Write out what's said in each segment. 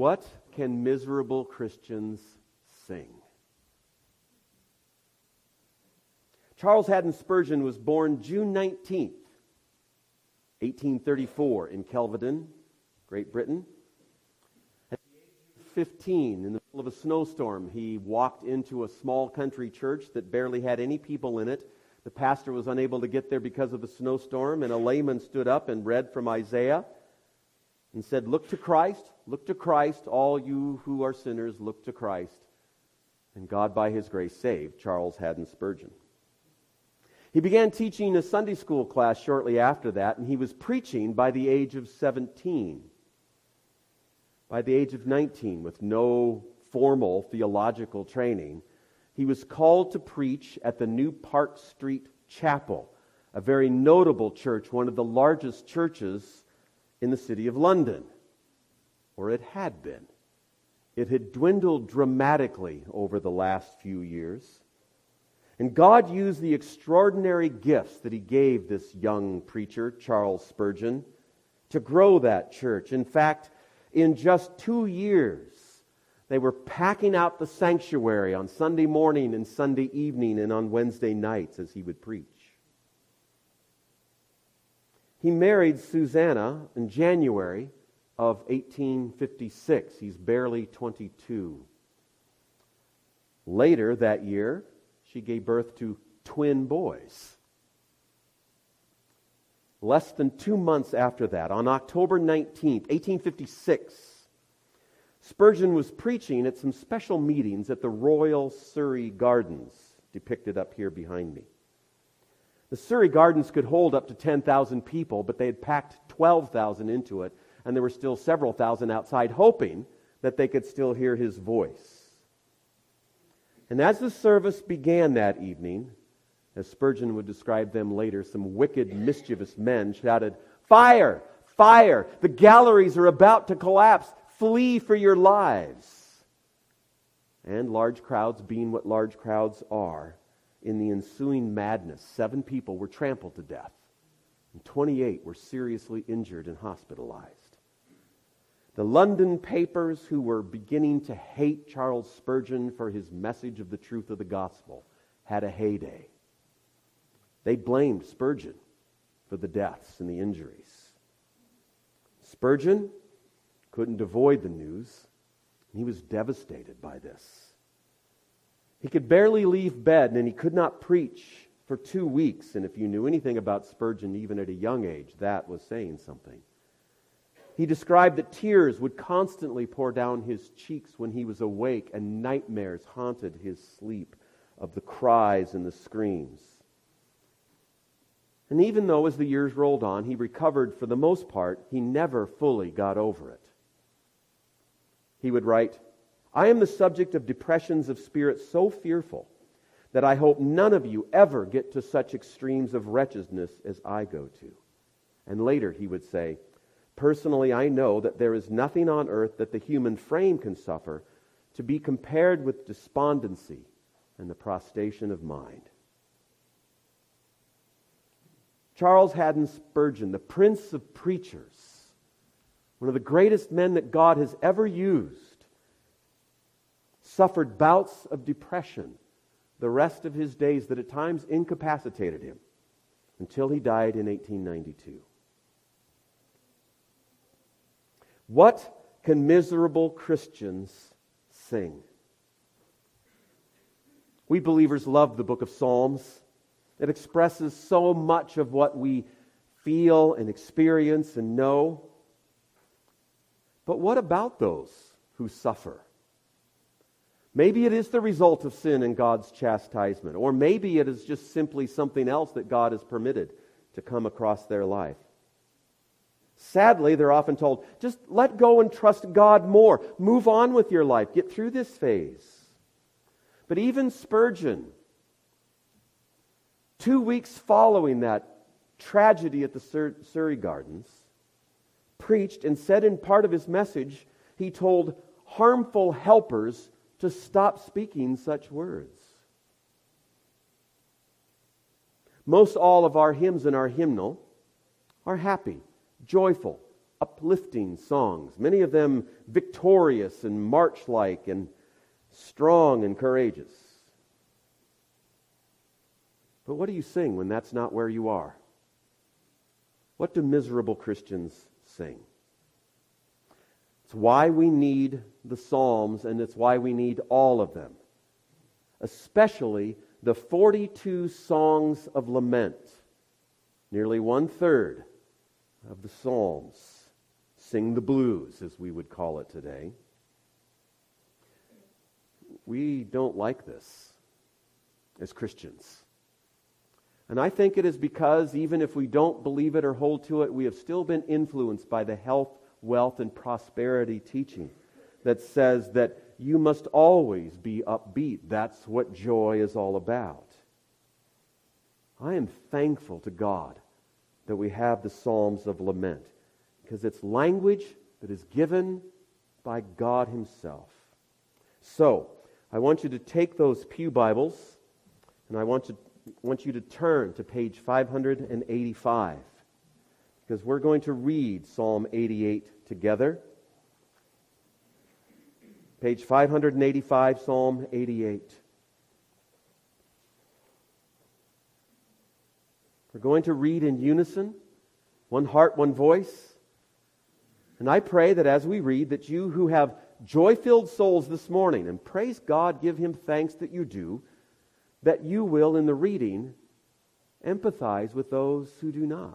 What can miserable Christians sing? Charles Haddon Spurgeon was born June 19th, 1834 in Kelvedon, Great Britain. At the age of 15, in the middle of a snowstorm, he walked into a small country church that barely had any people in it. The pastor was unable to get there because of the snowstorm, and a layman stood up and read from Isaiah and said, look to Christ, all you who are sinners, look to Christ. And God, by His grace, saved Charles Haddon Spurgeon. He began teaching a Sunday school class shortly after that, and he was preaching by the age of 17. By the age of 19, with no formal theological training, he was called to preach at the New Park Street Chapel, a very notable church, one of the largest churches in the city of London, or it had been. It had dwindled dramatically over the last few years. And God used the extraordinary gifts that He gave this young preacher, Charles Spurgeon, to grow that church. In fact, in just 2 years, they were packing out the sanctuary on Sunday morning and Sunday evening and on Wednesday nights as he would preach. He married Susanna in January of 1856. He's barely 22. Later that year, she gave birth to twin boys. Less than 2 months after that, on October 19th, 1856, Spurgeon was preaching at some special meetings at the Royal Surrey Gardens, depicted up here behind me. The Surrey Gardens could hold up to 10,000 people, but they had packed 12,000 into it, and there were still several thousand outside hoping that they could still hear his voice. And as the service began that evening, as Spurgeon would describe them later, some wicked, mischievous men shouted, "Fire! Fire! The galleries are about to collapse! Flee for your lives!" And large crowds, being what large crowds are, in the ensuing madness, 7 people were trampled to death, and 28 were seriously injured and hospitalized. The London papers, who were beginning to hate Charles Spurgeon for his message of the truth of the gospel, had a heyday. They blamed Spurgeon for the deaths and the injuries. Spurgeon couldn't avoid the news, and he was devastated by this. He could barely leave bed, and he could not preach for 2 weeks. And if you knew anything about Spurgeon, even at a young age, that was saying something. He described that tears would constantly pour down his cheeks when he was awake, and nightmares haunted his sleep of the cries and the screams. And even though as the years rolled on, he recovered for the most part, he never fully got over it. He would write, "I am the subject of depressions of spirit so fearful that I hope none of you ever get to such extremes of wretchedness as I go to." And later he would say, "Personally, I know that there is nothing on earth that the human frame can suffer to be compared with despondency and the prostration of mind." Charles Haddon Spurgeon, the Prince of Preachers, one of the greatest men that God has ever used, suffered bouts of depression the rest of his days that at times incapacitated him until he died in 1892. What can miserable Christians sing? We believers love the book of Psalms. It expresses so much of what we feel and experience and know. But what about those who suffer? Maybe it is the result of sin and God's chastisement, or maybe it is just simply something else that God has permitted to come across their life. Sadly, they're often told, just let go and trust God more. Move on with your life. Get through this phase. But even Spurgeon, 2 weeks following that tragedy at the Surrey Gardens, preached and said in part of his message, he told harmful helpers to stop speaking such words. Most all of our hymns in our hymnal are happy, joyful, uplifting songs, many of them victorious and march-like and strong and courageous. But what do you sing when that's not where you are? What do miserable Christians sing? It's why we need the Psalms, and it's why we need all of them, especially the 42 songs of lament. Nearly 1/3 of the Psalms sing the blues, as we would call it today. We don't like this as Christians. And I think it is because, even if we don't believe it or hold to it, we have still been influenced by the health, wealth, and prosperity teaching that says that you must always be upbeat. That's what joy is all about. I am thankful to God that we have the Psalms of Lament, because it's language that is given by God Himself. So, I want you to take those pew Bibles, and I want you to turn to page 585, because we're going to read Psalm 88 together. Page 585, Psalm 88. We're going to read in unison, one heart, one voice. And I pray that as we read, that you who have joy-filled souls this morning, and praise God, give Him thanks that you do, that you will, in the reading, empathize with those who do not.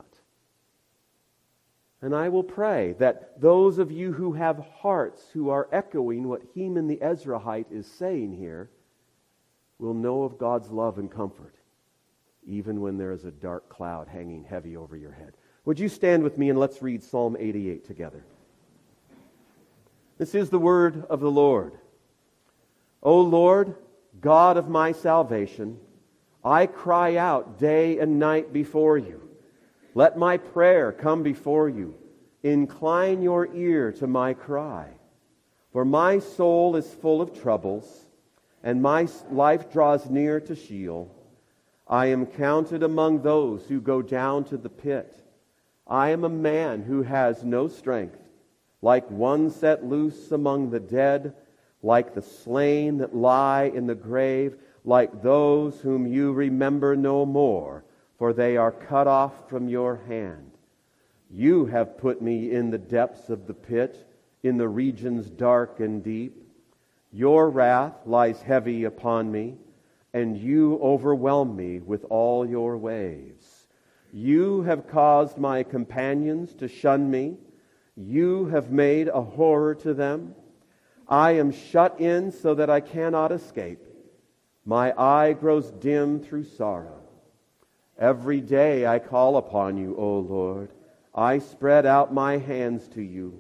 And I will pray that those of you who have hearts who are echoing what Heman the Ezrahite is saying here will know of God's love and comfort, even when there is a dark cloud hanging heavy over your head. Would you stand with me and let's read Psalm 88 together. This is the word of the Lord. O Lord, God of my salvation, I cry out day and night before you. Let my prayer come before you. Incline your ear to my cry. For my soul is full of troubles, and my life draws near to Sheol. I am counted among those who go down to the pit. I am a man who has no strength, like one set loose among the dead, like the slain that lie in the grave, like those whom you remember no more, for they are cut off from your hand. You have put me in the depths of the pit, in the regions dark and deep. Your wrath lies heavy upon me, and you overwhelm me with all your waves. You have caused my companions to shun me. You have made a horror to them. I am shut in so that I cannot escape. My eye grows dim through sorrow. Every day I call upon you, O Lord. I spread out my hands to you.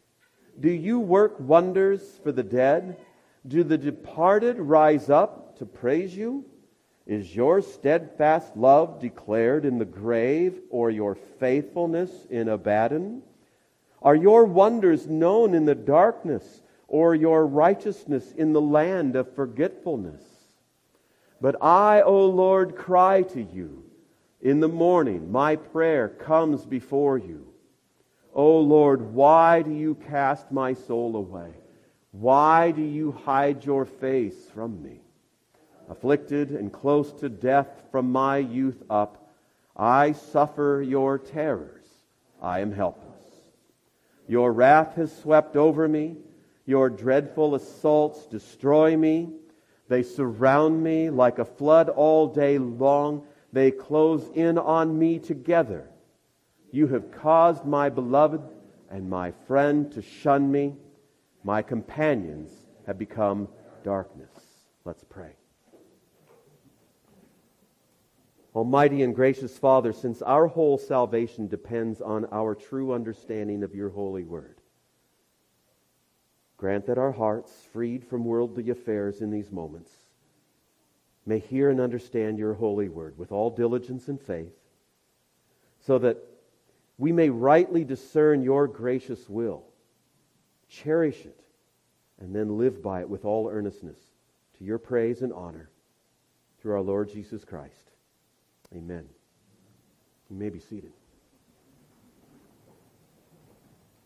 Do you work wonders for the dead? Do the departed rise up to praise you? Is your steadfast love declared in the grave, or your faithfulness in Abaddon? Are your wonders known in the darkness, or your righteousness in the land of forgetfulness? But I, O Lord, cry to you. In the morning my prayer comes before you. O Lord, why do you cast my soul away? Why do you hide your face from me? Afflicted and close to death from my youth up, I suffer your terrors. I am helpless. Your wrath has swept over me. Your dreadful assaults destroy me. They surround me like a flood all day long. They close in on me together. You have caused my beloved and my friend to shun me. My companions have become darkness. Let's pray. Almighty and gracious Father, since our whole salvation depends on our true understanding of your holy word, grant that our hearts, freed from worldly affairs in these moments, may hear and understand your holy word with all diligence and faith, so that we may rightly discern your gracious will, cherish it, and then live by it with all earnestness, to your praise and honor, through our Lord Jesus Christ. Amen. You may be seated.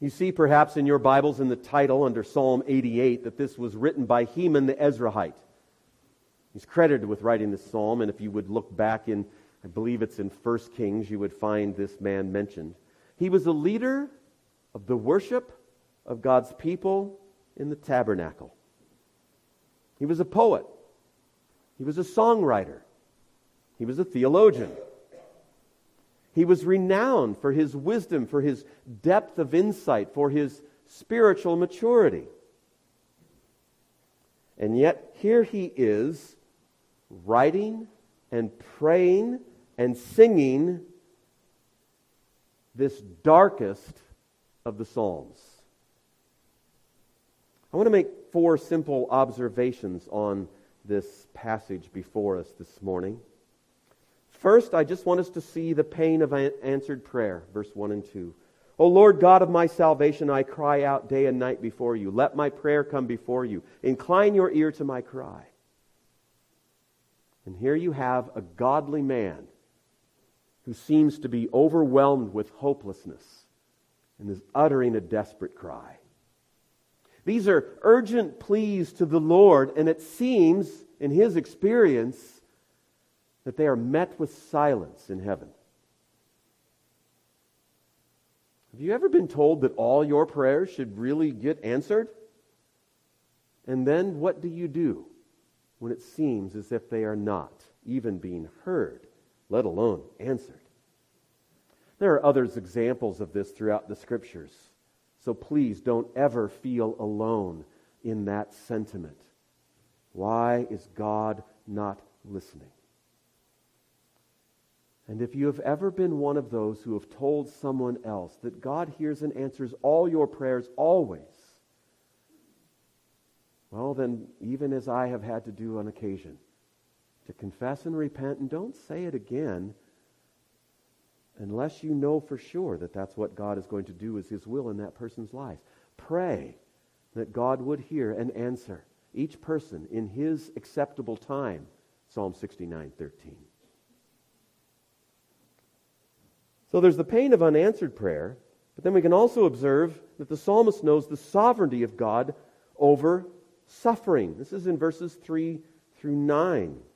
You see perhaps in your Bibles in the title under Psalm 88 that this was written by Heman the Ezrahite. He's credited with writing this psalm, and if you would look back in, I believe it's in 1 Kings, you would find this man mentioned. He was a leader of the worship of God's people in the tabernacle. He was a poet. He was a songwriter. He was a theologian. He was renowned for his wisdom, for his depth of insight, for his spiritual maturity. And yet here he is writing and praying and singing this darkest of the Psalms. I want to make 4 simple observations on this passage before us this morning. First, I just want us to see the pain of answered prayer, verse 1 and 2. O Lord God of my salvation, I cry out day and night before you. Let my prayer come before you. Incline your ear to my cry. And here you have a godly man who seems to be overwhelmed with hopelessness and is uttering a desperate cry. These are urgent pleas to the Lord, and it seems, in his experience, that they are met with silence in heaven. Have you ever been told that all your prayers should really get answered? And then what do you do when it seems as if they are not even being heard, let alone answered? There are other examples of this throughout the Scriptures. So please don't ever feel alone in that sentiment. Why is God not listening? And if you have ever been one of those who have told someone else that God hears and answers all your prayers always, well then, even as I have had to do on occasion, to confess and repent, and don't say it again unless you know for sure that that's what God is going to do as His will in that person's life. Pray that God would hear and answer each person in His acceptable time. Psalm 69:13. So there's the pain of unanswered prayer, but then we can also observe that the psalmist knows the sovereignty of God over suffering. This is in verses 3 through 9.